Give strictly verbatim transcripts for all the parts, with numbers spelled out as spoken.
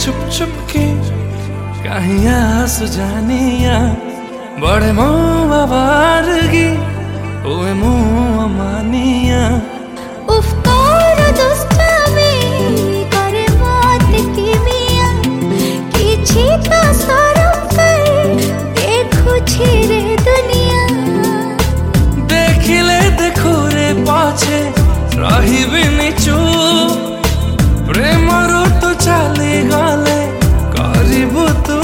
चुप चुप के कहीं आस जानिया बड़े मुँह बारगी ओए मुँह मानिया उफकार दुष्टामी करे मौत की मिया किछि तो शरम कर देखु छिरे दुनिया देखिले देखो रे पाछे रही बिनी चुप प्रेम ऋतु चली गले करिबु तू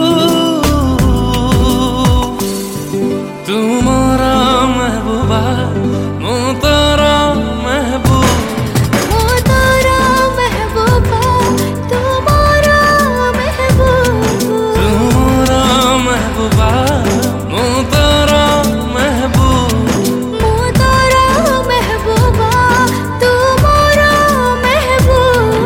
तुमरा महबूबा मु तोरा महबूब मु तोरा महबूबा तुम्हारा महबूब तुमरा महबूबा मु तोरा महबूब मु तोरा महबूबा तुम्हारा महबूब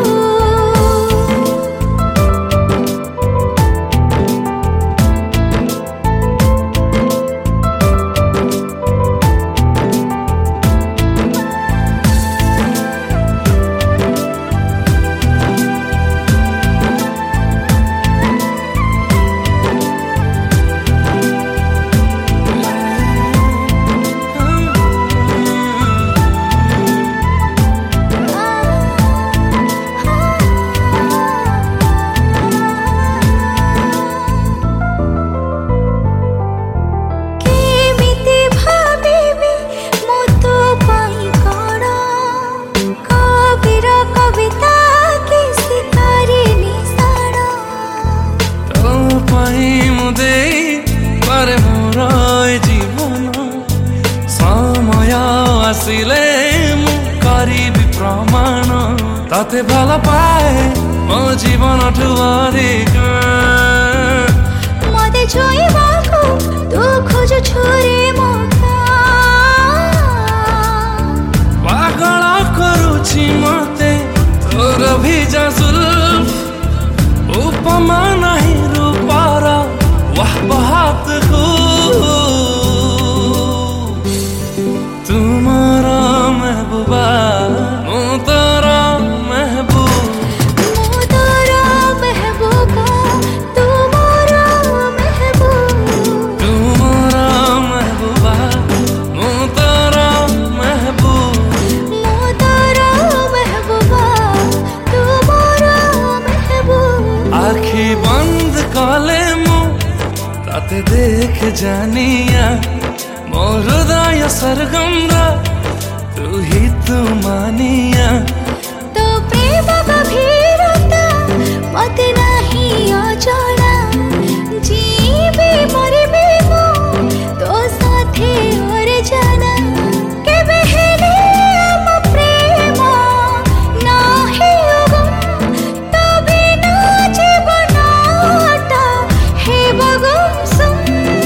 आसिले मु करिबि प्रमाण ताते भल पाए मो जीवन ठुआरिक मते छोइबाको तू खोज छोरे मौका पागल करुछि मते तोर भिजा जुल्फ उपमा नहीं रूपार वाह बहात को तुम्हारा महबूबा मु तोरा महबूब मु तोरा महबूबा तुम्हारा महबूब तुम्हारा महबूबा मु तोरा महबूब मु तोरा महबूबा तुम्हारा महबूब आखि बंद कले मु ताते देख जानिया मो हृदय सरगम तू ही तू मानिया तो प्रेम गभीरता मते नहीं अजଣା जीवे मरबे मो तो साथे और जाना केबे हेले हम प्रेम नाही अगम तबे ना जीवनटा हे बगम सुन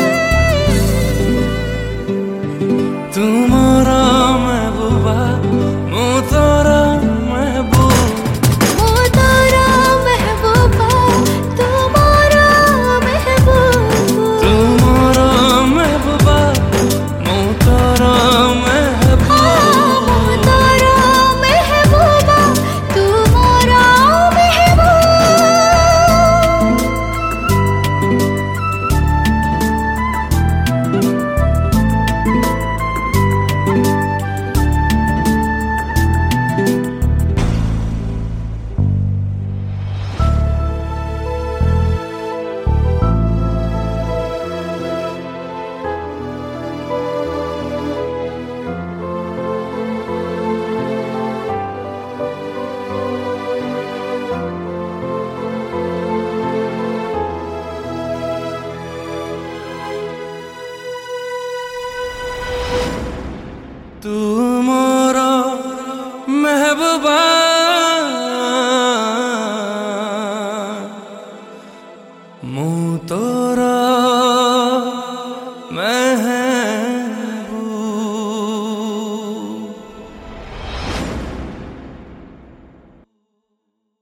तुम्हारा महबूबा मु तोरा महबूब मु तोरा महबूबा तुम्हारा महबूब तुम्हारा महबूबा मु तोरा महबूब मु तोरा महबूबा तुम्हारा महबूब तू मोरा महबूबा मु तोरा महबूबा।